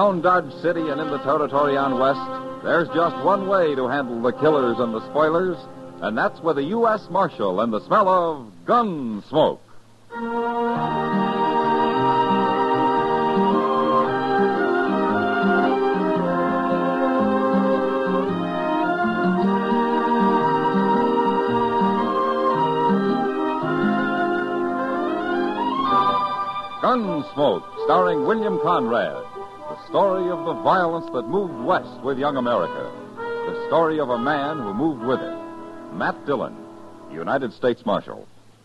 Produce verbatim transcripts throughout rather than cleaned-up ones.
Around Dodge City and in the territory on West, there's just one way to handle the killers and the spoilers, and that's with a U S Marshal and the smell of gun smoke. Gunsmoke, starring William Conrad. The story of the violence that moved west with young America. The story of a man who moved with it. Matt Dillon, United States Marshal.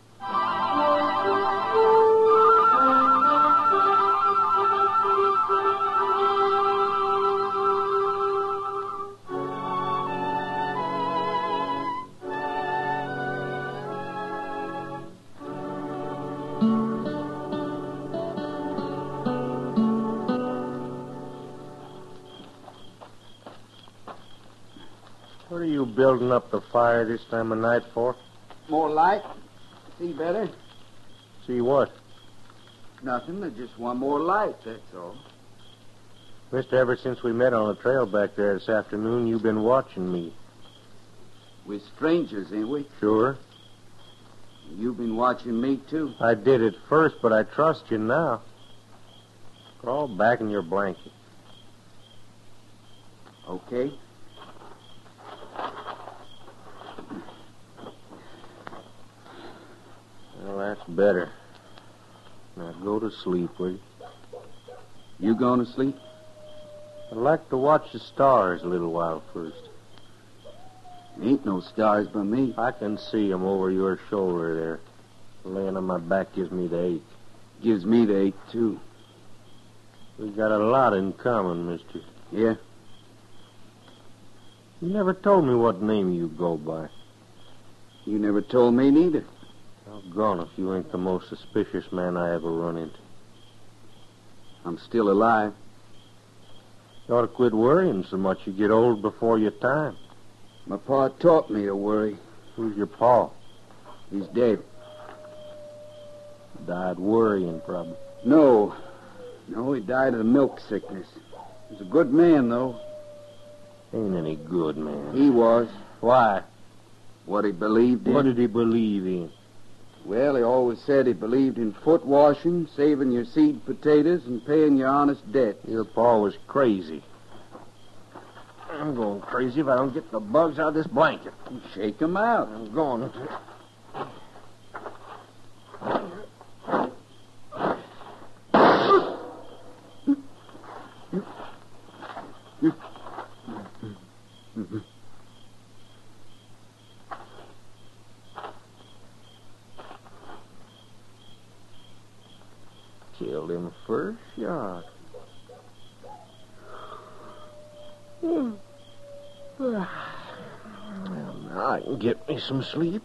What are you building up the fire this time of night for? More light. See better? See what? Nothing. I just want more light, that's all. Mister, ever since we met on the trail back there this afternoon, you've been watching me. We're strangers, ain't we? Sure. You've been watching me, too. I did at first, but I trust you now. Crawl back in your blanket. Okay. Well, that's better. Now go to sleep, will you? You going to sleep? I'd like to watch the stars a little while first. Ain't no stars by me. I can see 'em over your shoulder there. Laying on my back gives me the ache. Gives me the ache, too. We got a lot in common, mister. Yeah? You never told me what name you go by. You never told me neither. Doggone if you ain't the most suspicious man I ever run into. I'm still alive. You ought to quit worrying so much. You get old before your time. My pa taught me to worry. Who's your pa? He's dead. Died worrying, probably. No. No, he died of the milk sickness. He was a good man, though. Ain't any good, man. He was. Why? What he believed in. What did he believe in? Well, he always said he believed in foot washing, saving your seed potatoes, and paying your honest debt. Your pa was crazy. I'm going crazy if I don't get the bugs out of this blanket. Shake 'em out. I'm going to. Killed him first shot. Hmm. Well, now I can get me some sleep.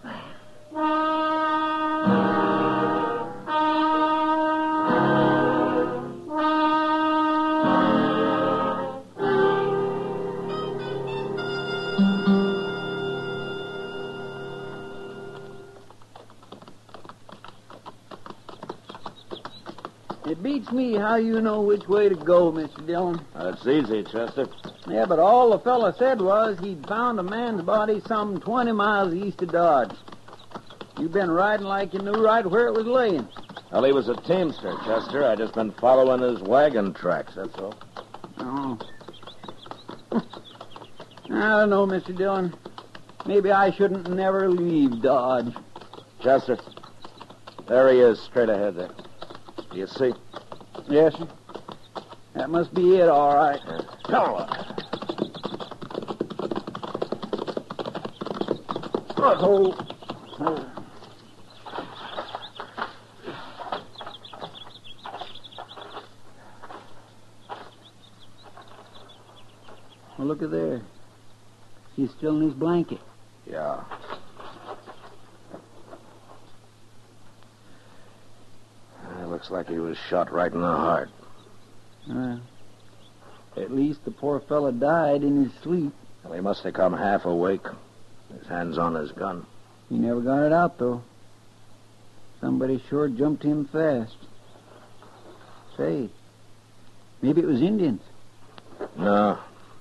It beats me how you know which way to go, Mister Dillon. That's easy, Chester. Yeah, but all the fella said was he'd found a man's body some twenty miles east of Dodge. You've been riding like you knew right where it was laying. Well, he was a teamster, Chester. I just been following his wagon tracks, that's all. Oh. I don't know, Mister Dillon. Maybe I shouldn't never leave Dodge. Chester, there he is, straight ahead there. Do you see? Yes, sir. That must be it, all right. Yeah. Come on. Oh. Oh. Well, look at there. He's still in his blanket. Yeah. It looks like he was shot right in the heart. Uh, at least the poor fella died in his sleep. Well, he must have come half awake. His hand's on his gun. He never got it out, though. Somebody sure jumped him fast. Say, maybe it was Indians. No.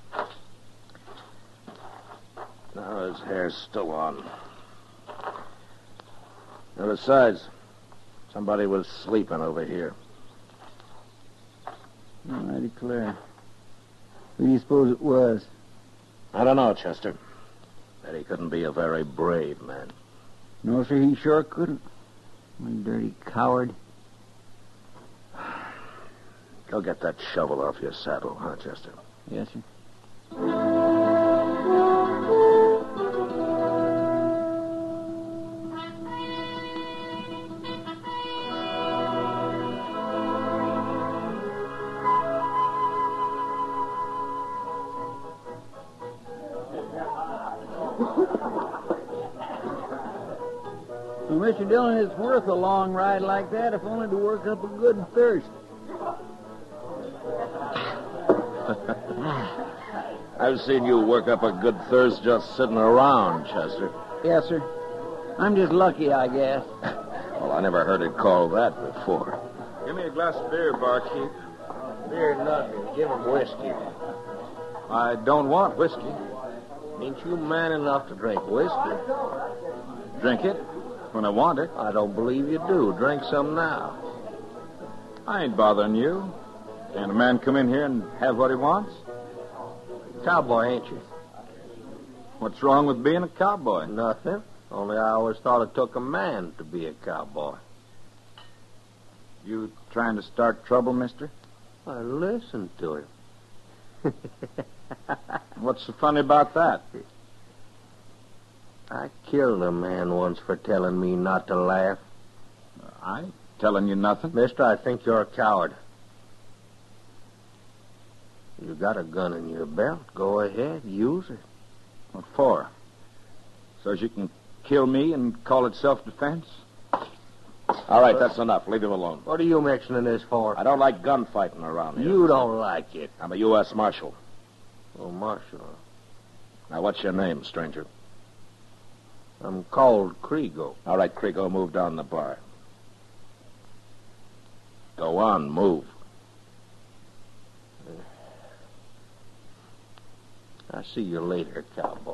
No, his hair's still on. And besides, somebody was sleeping over here. I declare. Who do you suppose it was? I don't know, Chester. But he couldn't be a very brave man. No, sir, he sure couldn't. One dirty coward. Go get that shovel off your saddle, huh, Chester? Yes, sir. Well, Mister Dillon, it's worth a long ride like that, if only to work up a good thirst. I've seen you work up a good thirst just sitting around, Chester. Yes, sir. I'm just lucky, I guess. Well, I never heard it called that before. Give me a glass of beer, barkeep. Beer nothing. Give him whiskey. I don't want whiskey. Ain't you man enough to drink whiskey? Drink it when I want it. I don't believe you do. Drink some now. I ain't bothering you. Can't a man come in here and have what he wants? Cowboy, ain't you? What's wrong with being a cowboy? Nothing. Only I always thought it took a man to be a cowboy. You trying to start trouble, mister? I listened to him. What's so funny about that? I killed a man once for telling me not to laugh. I ain't telling you nothing. Mister, I think you're a coward. You got a gun in your belt. Go ahead, use it. What for? So as you can kill me and call it self-defense? All right, that's enough. Leave him alone. What are you mentioning this for? I don't like gunfighting around here. You don't like it. I'm a U S Marshal. Oh, Marshal. Now, what's your name, stranger? I'm called Kriego. All right, Kriego, move down the bar. Go on, move. I'll see you later, cowboy.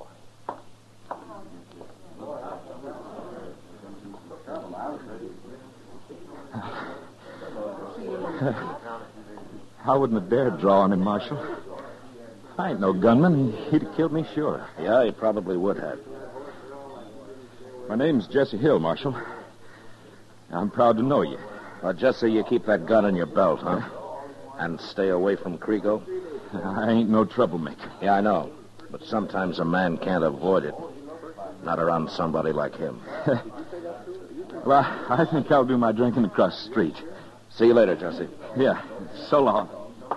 I wouldn't have dared draw on him, Marshal. I ain't no gunman. He'd have killed me, sure. Yeah, he probably would have. My name's Jesse Hill, Marshal. I'm proud to know you. Well, Jesse, you keep that gun in your belt, huh? And stay away from Kriego? I ain't no troublemaker. Yeah, I know. But sometimes a man can't avoid it. Not around somebody like him. Well, I think I'll do my drinking across the street. See you later, Jesse. Yeah, so long.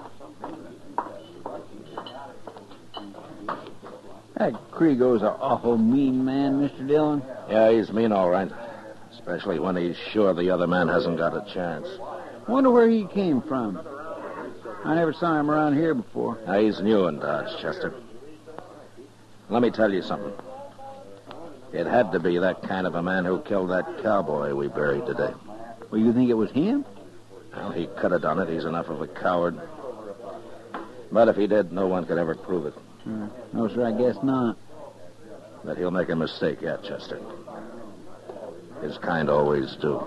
That Kriego's an awful mean man, Mister Dillon. Yeah, he's mean, all right. Especially when he's sure the other man hasn't got a chance. Wonder where he came from. I never saw him around here before. Now, he's new in Dodge, Chester. Let me tell you something. It had to be that kind of a man who killed that cowboy we buried today. Well, you think it was him? Well, he could have done it. He's enough of a coward. But if he did, no one could ever prove it. Uh, no, sir, I guess not. But he'll make a mistake yet, Chester. His kind always do.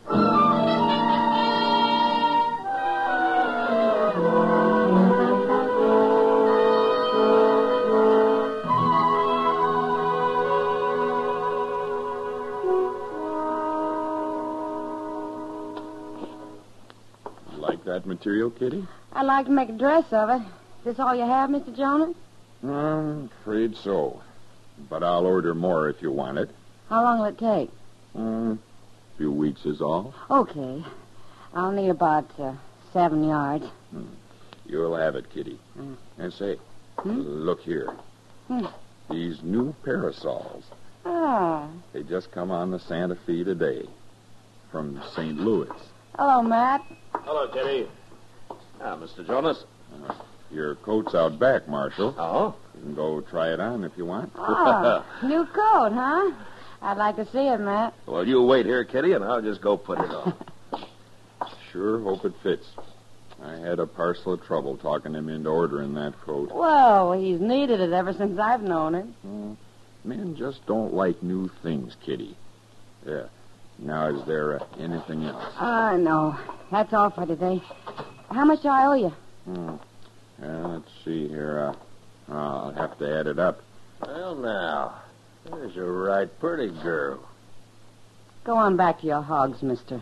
Like that material, Kitty? I'd like to make a dress of it. Is this all you have, Mister Jonas? I'm afraid so. But I'll order more if you want it. How long will it take? Mm, a few weeks is all. Okay. I'll need about uh, seven yards. Hmm. You'll have it, Kitty. Mm. And say, Hmm? look here. Hmm. These new parasols. Ah. They just come on the Santa Fe today. From Saint Louis. Hello, Matt. Hello, Kitty. Ah, Mister Jonas. Uh, your coat's out back, Marshal. Oh? You can go try it on if you want. Oh, new coat, huh? I'd like to see it, Matt. Well, you wait here, Kitty, and I'll just go put it on. Sure hope it fits. I had a parcel of trouble talking him into ordering that coat. Well, he's needed it ever since I've known him. Mm. Men just don't like new things, Kitty. Yeah. Now, is there uh, anything else? Ah, uh, no. That's all for today. How much do I owe you? Hmm. Uh, let's see here. Uh, I'll have to add it up. Well, now, there's a right pretty girl. Go on back to your hogs, mister.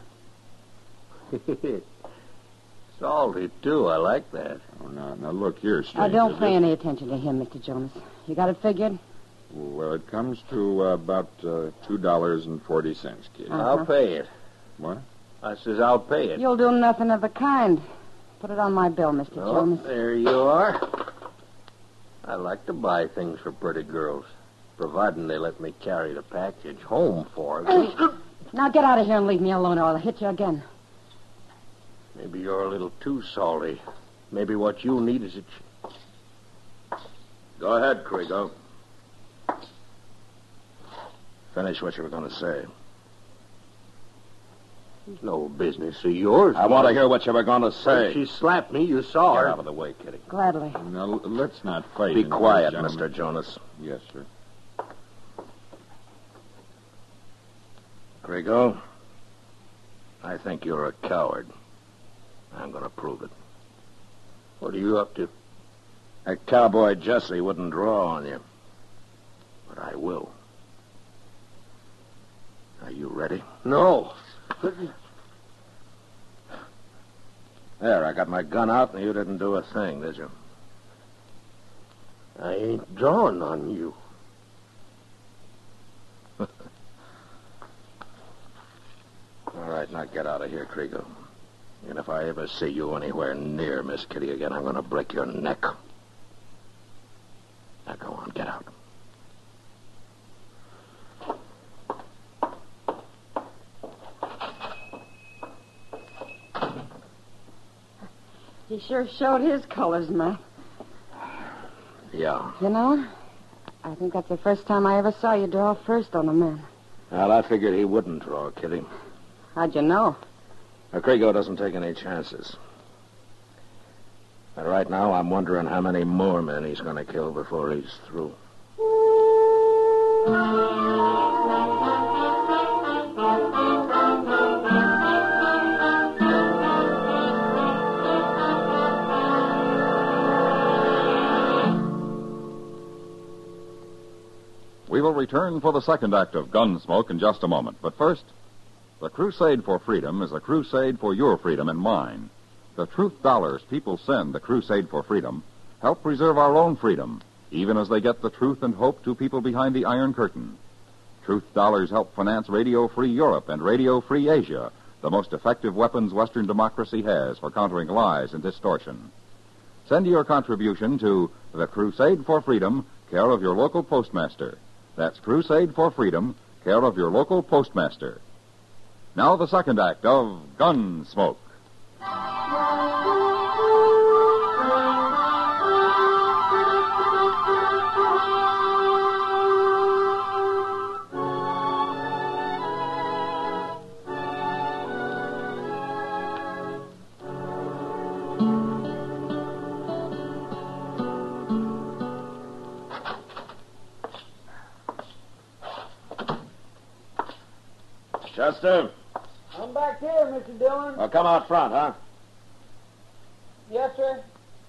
Salty, too. I like that. Oh, now, now look here, stranger. Uh, don't pay This- any attention to him, Mister Jonas. You got it figured? Well, it comes to uh, about uh, two dollars and forty cents, Kitty. Uh-huh. I'll pay it. What? I says I'll pay it. You'll do nothing of the kind. Put it on my bill, Mister Oh, Jonas. there you are. I like to buy things for pretty girls, providing they let me carry the package home for them. Now get out of here and leave me alone, or I'll hit you again. Maybe you're a little too salty. Maybe what you need is a... Ch- Go ahead, Kriego. Finish what you were going to say. It's no business of yours. I want to hear what you were going to say. When she slapped me, you saw Get her. out of the way, Kitty. Gladly. Now, l- let's not fight. Be in here, quiet, gentlemen. Mister Jonas. Yes, sir. Kriego, I think you're a coward. I'm going to prove it. What are you up to? That cowboy Jesse wouldn't draw on you. But I will. Are you ready? No. There, I got my gun out, and you didn't do a thing, did you? I ain't drawing on you. All right, now get out of here, Kriego. And if I ever see you anywhere near Miss Kitty again, I'm going to break your neck. Now go on, get out. He sure showed his colors, Matt. Yeah. You know, I think that's the first time I ever saw you draw first on a man. Well, I figured he wouldn't draw, Kitty. How'd you know? Now, Kriego doesn't take any chances. But right now, I'm wondering how many more men he's going to kill before he's through. We will return for the second act of Gunsmoke in just a moment. But first, the crusade for freedom is a crusade for your freedom and mine. The truth dollars people send the crusade for freedom help preserve our own freedom, even as they get the truth and hope to people behind the Iron Curtain. Truth dollars help finance Radio Free Europe and Radio Free Asia, the most effective weapons Western democracy has for countering lies and distortion. Send your contribution to the Crusade for Freedom, care of your local postmaster. That's Crusade for Freedom, care of your local postmaster. Now the second act of Gunsmoke. Chester? I'm back here, Mister Dillon. Well, come out front, huh? Yes, sir.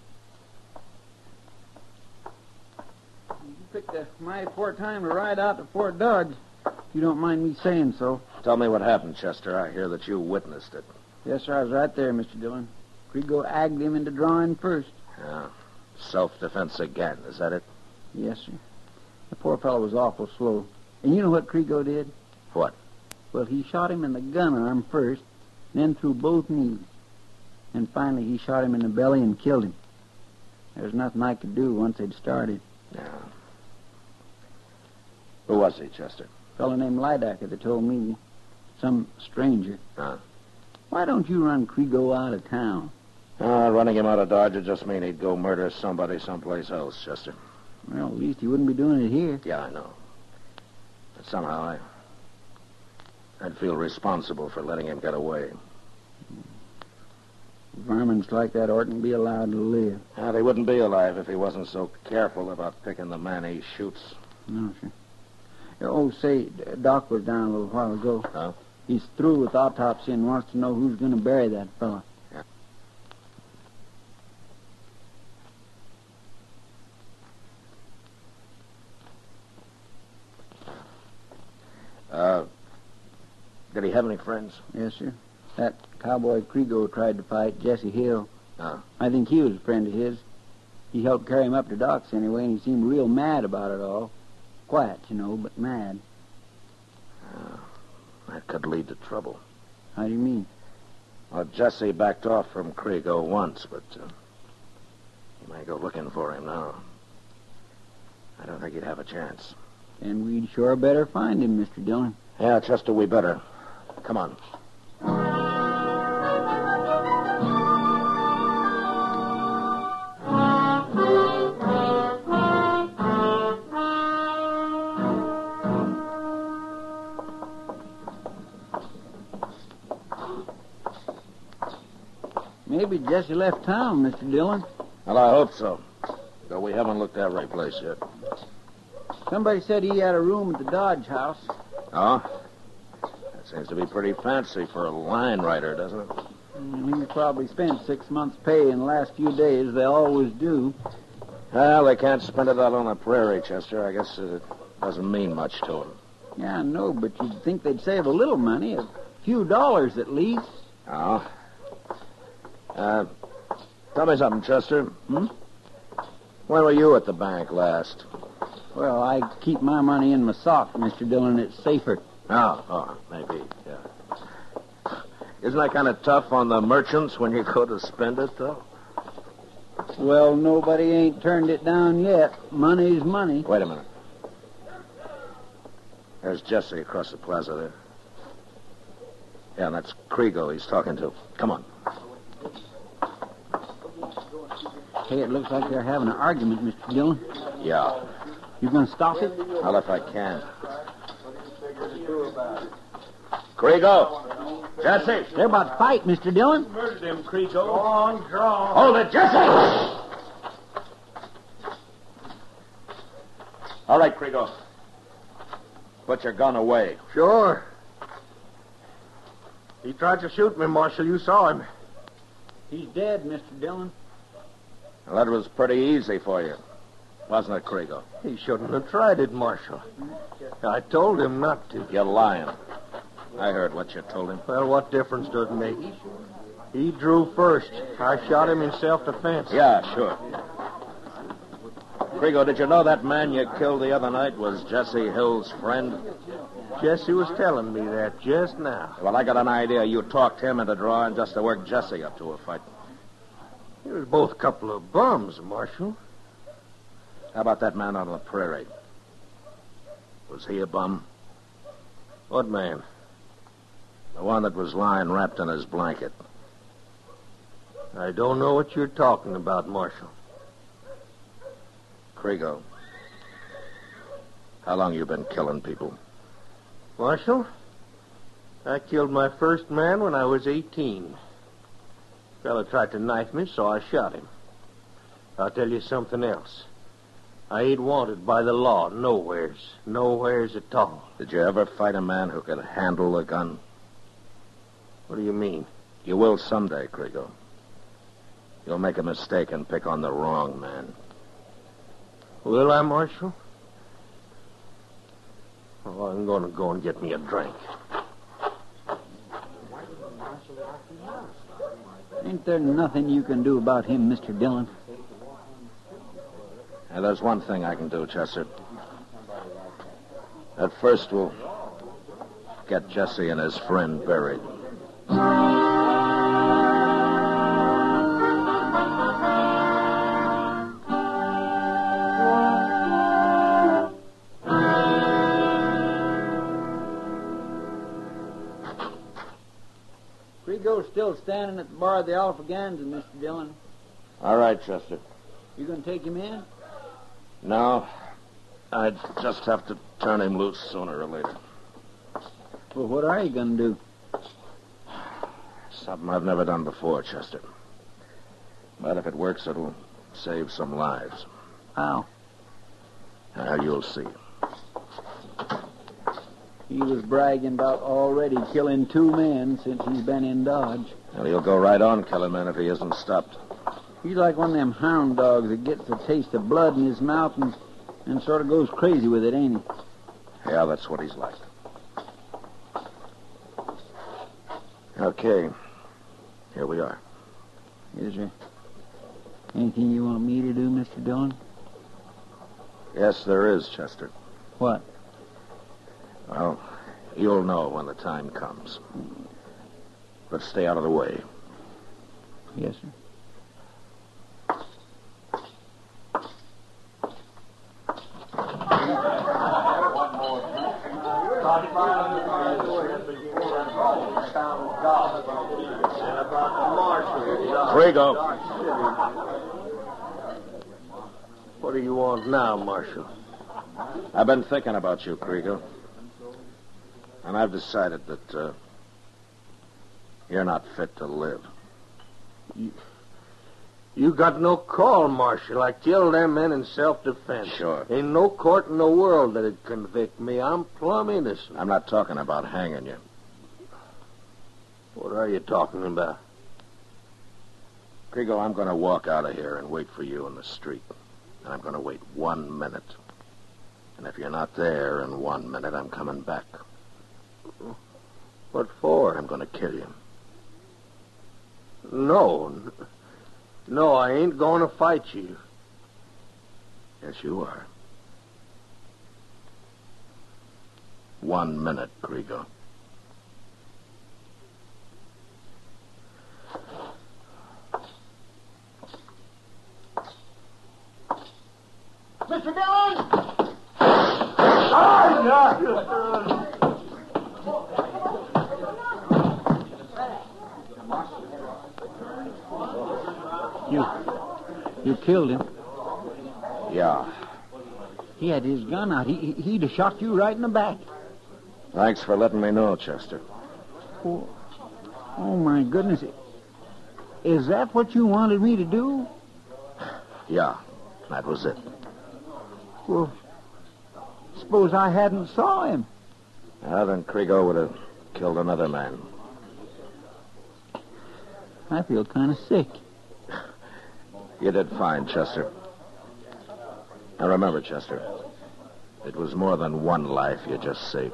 You picked a mighty poor time to ride out to Fort Dodge, if you don't mind me saying so. Tell me what happened, Chester. I hear that you witnessed it. Yes, sir, I was right there, Mister Dillon. Kriego agged him into drawing first. Yeah. Self-defense again, is that it? Yes, sir. The poor fellow was awful slow. And you know what Kriego did? What? Well, he shot him in the gun arm first, then through both knees. And finally, he shot him in the belly and killed him. There was nothing I could do once they'd started. Yeah. Who was he, Chester? A fellow named Lidacker that told me. Some stranger. Huh? Why don't you run Kriego out of town? Uh, running him out of Dodge would just mean he'd go murder somebody someplace else, Chester. Well, at least he wouldn't be doing it here. Yeah, I know. But somehow I... I'd feel responsible for letting him get away. Varmints like that oughtn't be allowed to live. Well, he wouldn't be alive if he wasn't so careful about picking the man he shoots. No, sir. Oh, say, Doc was down a little while ago. Huh? He's through with autopsy and wants to know who's going to bury that fella. Yeah. Uh, did he have any friends? Yes, sir. That cowboy Kriego tried to fight Jesse Hill. Oh. I think he was a friend of his. He helped carry him up to Doc's anyway, and he seemed real mad about it all. Quiet, you know, but mad. Oh, that could lead to trouble. How do you mean? Well, Jesse backed off from Kriego once, but uh, he might go looking for him now. I don't think he'd have a chance. And we'd sure better find him, Mister Dillon. Yeah, Chester, we better. Come on. Maybe Jesse left town, Mister Dillon. Well, I hope so. Though we haven't looked every place yet. Somebody said he had a room at the Dodge House. Oh? That seems to be pretty fancy for a line rider, doesn't it? Mm, he probably spent six months' pay in the last few days. They always do. Well, they can't spend it out on the prairie, Chester. I guess it doesn't mean much to them. Yeah, I know, but you'd think they'd save a little money, a few dollars at least. Oh? Uh, tell me something, Chester. Hmm? When were you at the bank last? Well, I keep my money in my sock, Mister Dillon. It's safer. Oh, oh, maybe, yeah. Isn't that kind of tough on the merchants when you go to spend it, though? Well, nobody ain't turned it down yet. Money's money. Wait a minute. There's Jesse across the plaza there. Yeah, and that's Kriego he's talking to. Come on. Hey, it looks like they're having an argument, Mister Dillon. Yeah. You gonna stop it? Well, if I can. Kriego! Jesse! They're about to fight, Mister Dillon. Murdered him, Kriego. Go on, draw. Hold it, Jesse! All right, Kriego. Put your gun away. Sure. He tried to shoot me, Marshal. You saw him. He's dead, Mister Dillon. Well, that was pretty easy for you, wasn't it, Kriego? He shouldn't have tried it, Marshal. I told him not to. You're lying. I heard what you told him. Well, what difference does it make? He drew first. I shot him in self-defense. Yeah, sure. Kriego, did you know that man you killed the other night was Jesse Hill's friend? Jesse was telling me that just now. Well, I got an idea you talked him into drawing just to work Jesse up to a fight. He was both a couple of bums, Marshal. How about that man on the prairie? Was he a bum? What man? The one that was lying wrapped in his blanket. I don't know what you're talking about, Marshal. Kriego, how long you been killing people? Marshal, I killed my first man when I was eighteen. Fella tried to knife me, so I shot him. I'll tell you something else. I ain't wanted by the law nowheres. Nowheres at all. Did you ever fight a man who could handle a gun? What do you mean? You will someday, Kriego. You'll make a mistake and pick on the wrong man. Will I, Marshal? Oh, I'm going to go and get me a drink. Ain't there nothing you can do about him, Mister Dillon? Now, there's one thing I can do, Chester. At first, we'll get Jesse and his friend buried. Krigo's still standing at the bar of the Alphaganza, Mister Dillon. All right, Chester. You gonna take him in? No, I'd just have to turn him loose sooner or later. Well, what are you gonna do? Something I've never done before, Chester. But if it works, it'll save some lives. How? Now, you'll see. He was bragging about already killing two men since he's been in Dodge. Well, he'll go right on killing men if he isn't stopped. He's like one of them hound dogs that gets a taste of blood in his mouth and, and sort of goes crazy with it, ain't he? Yeah, that's what he's like. Okay. Here we are. Is there anything you want me to do, Mister Dillon? Yes, there is, Chester. What? Well, you'll know when the time comes. But stay out of the way. Yes, sir. Rigo. What do you want now, Marshal? I've been thinking about you, Kriegel. And I've decided that uh, you're not fit to live. You, you got no call, Marshal. I killed them men in self-defense. Sure. Ain't no court in the world that'd convict me. I'm plumb innocent. I'm not talking about hanging you. What are you talking about? Kriegel, I'm going to walk out of here and wait for you in the street. And I'm going to wait one minute. And if you're not there in one minute, I'm coming back. What for? I'm going to kill you. No. No, I ain't going to fight you. Yes, you are. One minute, Kriegel. Mister Dillon! You, you killed him. Yeah. He had his gun out. He, he, he'd have shot you right in the back. Thanks for letting me know, Chester. Oh, oh my goodness. Is that what you wanted me to do? Yeah, that was it. Well, suppose I hadn't saw him. Well, then Kriegel would have killed another man. I feel kind of sick. You did fine, Chester. Now remember, Chester, it was more than one life you just saved.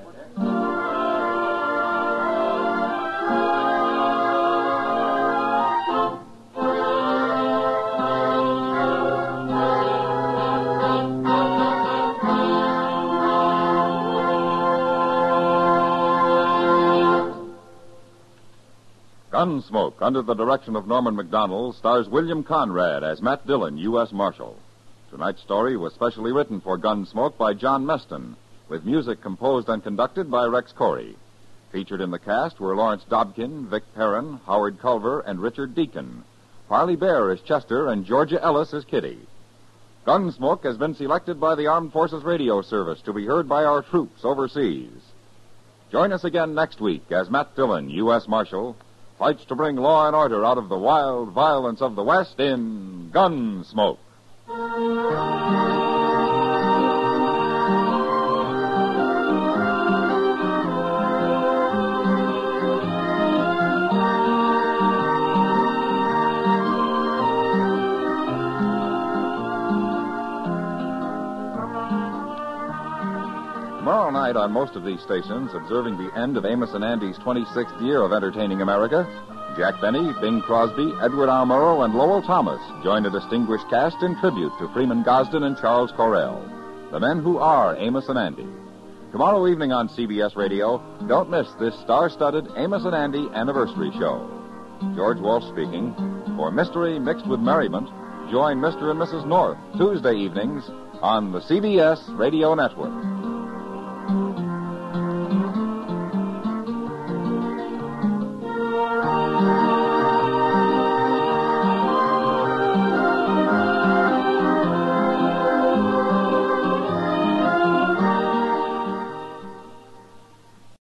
Gunsmoke, under the direction of Norman Macdonald, stars William Conrad as Matt Dillon, U S Marshal. Tonight's story was specially written for Gunsmoke by John Meston, with music composed and conducted by Rex Corey. Featured in the cast were Lawrence Dobkin, Vic Perrin, Howard Culver, and Richard Deacon. Parley Bear as Chester, and Georgia Ellis as Kitty. Gunsmoke has been selected by the Armed Forces Radio Service to be heard by our troops overseas. Join us again next week as Matt Dillon, U S Marshal, fights to bring law and order out of the wild violence of the West in Gunsmoke. Tomorrow night on most of these stations, observing the end of Amos and Andy's twenty-sixth year of entertaining America, Jack Benny, Bing Crosby, Edward R. Murrow, and Lowell Thomas join a distinguished cast in tribute to Freeman Gosden and Charles Correll, the men who are Amos and Andy. Tomorrow evening on C B S Radio, don't miss this star-studded Amos and Andy anniversary show. George Walsh speaking. For mystery mixed with merriment, join Mister and Missus North Tuesday evenings on the C B S Radio Network.